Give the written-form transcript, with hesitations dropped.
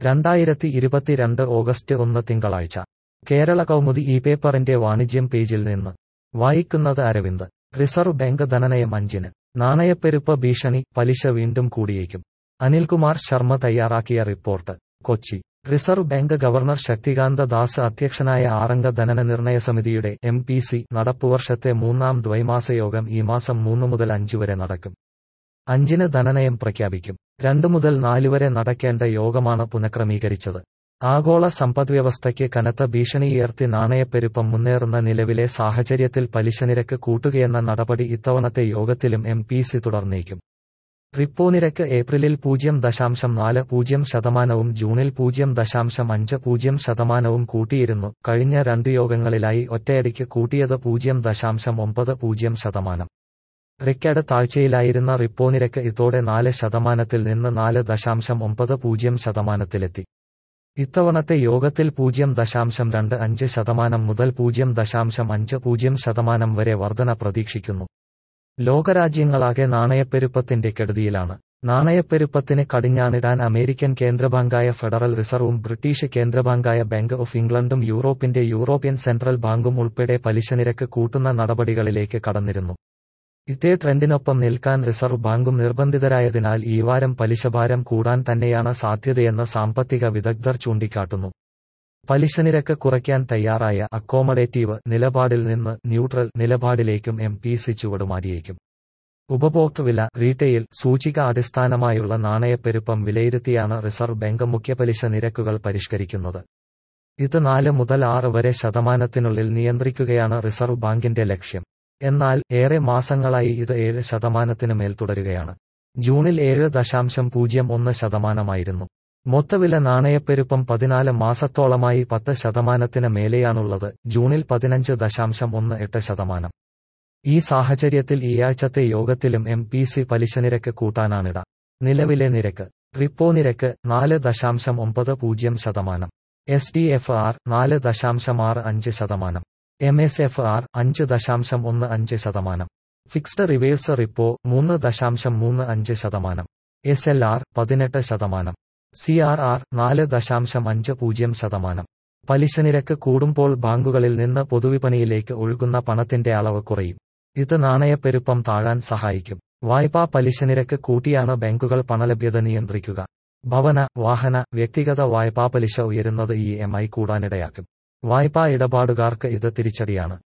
2022 August 1 തിങ്കളാഴ്ച കേരള കൗമുദി ഈ പേപ്പറിന്റെ വാണിജ്യം പേജിൽ നിന്ന് വായിക്കുന്നത് അരവിന്ദ്. റിസർവ് ബാങ്ക് ധനനയം 5-ന്. നാണയപ്പെരുപ്പ ഭീഷണി, പലിശ വീണ്ടും കൂടിയേക്കും. അനിൽകുമാർ ശർമ്മ തയ്യാറാക്കിയ report. Kochi. Reserve bank governor Shaktikanta Das അധ്യക്ഷനായ 6-അംഗ ധനന നിർണയ സമിതിയുടെ MPC നടപ്പുവർഷത്തെ 3-ാം ദ്വൈമാസ യോഗം ഈ മാസം 3 മുതൽ 5 വരെ നടക്കും. 5-ന് ധനനയം പ്രഖ്യാപിക്കും. 2 മുതൽ 4 വരെ നടക്കേണ്ട യോഗമാണ് പുനഃക്രമീകരിച്ചത്. ആഗോള സമ്പദ്വ്യവസ്ഥയ്ക്ക് കനത്ത ഭീഷണിയുയർത്തി നാണയപ്പെരുപ്പം മുന്നേറുന്ന നിലവിലെ സാഹചര്യത്തിൽ പലിശനിരക്ക് കൂട്ടുകയെന്ന നടപടി ഇത്തവണത്തെ യോഗത്തിലും MPC തുടർന്നേക്കും. റിപ്പോ നിരക്ക് ഏപ്രിലിൽ 0.40% ജൂണിൽ 0.50% കൂട്ടിയിരുന്നു. കഴിഞ്ഞ 2 യോഗങ്ങളിലായി ഒറ്റയടിക്ക് കൂട്ടിയത് 0.90%. റെക്കോർഡ് താഴ്ചയിലായിരുന്ന റിപ്പോ നിരക്ക് ഇതോടെ 4% നിന്ന് 4.90%-ലെത്തി. ഇത്തവണത്തെ യോഗത്തിൽ 0.25% മുതൽ 0.50% വരെ വർധന പ്രതീക്ഷിക്കുന്നു. ലോകരാജ്യങ്ങളാകെ നാണയപ്പെരുപ്പത്തിന്റെ കെടുതിയിലാണ്. നാണയപ്പെരുപ്പത്തിന് കടിഞ്ഞാണിടാൻ അമേരിക്കൻ കേന്ദ്രബാങ്കായ ഫെഡറൽ റിസർവും ബ്രിട്ടീഷ് കേന്ദ്രബാങ്കായ ബാങ്ക് ഓഫ് ഇംഗ്ലണ്ടും യൂറോപ്യൻ സെൻട്രൽ ബാങ്കും ഉൾപ്പെടെ പലിശനിരക്ക് കൂട്ടുന്ന നടപടികളിലേക്ക് കടന്നിരുന്നു. ഇതേ ട്രെൻഡിനൊപ്പം നിൽക്കാൻ റിസർവ് ബാങ്കും നിർബന്ധിതരായതിനാൽ ഈ വാരം പലിശഭാരം കൂടാൻ തന്നെയാണ് സാധ്യതയെന്ന് സാമ്പത്തിക വിദഗ്ധർ ചൂണ്ടിക്കാട്ടുന്നു. പലിശനിരക്ക് കുറയ്ക്കാൻ തയ്യാറായ അക്കോമഡേറ്റീവ് നിലപാടിൽ നിന്ന് ന്യൂട്രൽ നിലപാടിലേക്കും MPC ചുവടുമാറിയേക്കും. ഉപഭോക്തൃവില റീറ്റെയിൽ സൂചിക അടിസ്ഥാനമായുള്ള നാണയപ്പെരുപ്പം വിലയിരുത്തിയാണ് റിസർവ് ബാങ്ക് മുഖ്യപലിശ നിരക്കുകൾ പരിഷ്കരിക്കുന്നത്. ഇത് 4 മുതൽ 6 വരെ ശതമാനത്തിനുള്ളിൽ നിയന്ത്രിക്കുകയാണ് റിസർവ് ബാങ്കിന്റെ ലക്ഷ്യം. എന്നാൽ ഏറെ മാസങ്ങളായി ഇത് 7% മേൽ തുടരുകയാണ്. ജൂണിൽ 7.01%. മൊത്തവില നാണയപ്പെരുപ്പം 14 മാസത്തോളമായി 10% മേലെയാണുള്ളത്. ജൂണിൽ 15.18%. ഈ സാഹചര്യത്തിൽ ഈയാഴ്ചത്തെ യോഗത്തിലും MPC പലിശനിരക്ക് കൂട്ടാനാണിട. നിലവിലെ നിരക്ക്. റിപ്പോ നിരക്ക് 4.90%. SDFR 4.65%. MSFR 5.15%. Fixed reverse repo 3.35%. SLR 18%. CRR 4.50%. പലിശനിരക്ക് കൂടുമ്പോൾ ബാങ്കുകളിൽ നിന്ന് പൊതുവിപണിയിലേക്ക് ഒഴുകുന്ന പണത്തിന്റെ അളവ് കുറയും. ഇത് നാണയപ്പെരുപ്പം താഴാൻ സഹായിക്കും. വായ്പാ പലിശനിരക്ക് കൂട്ടിയാണ് ബാങ്കുകൾ പണലഭ്യത നിയന്ത്രിക്കുക. ഭവന, വാഹന, വ്യക്തിഗത വായ്പാ പലിശ ഉയരുന്നത് EMI കൂടാനിടയാക്കും. വായ്പാ ഇടപാടുകാർക്ക് ഇത് തിരിച്ചടിയാണ്.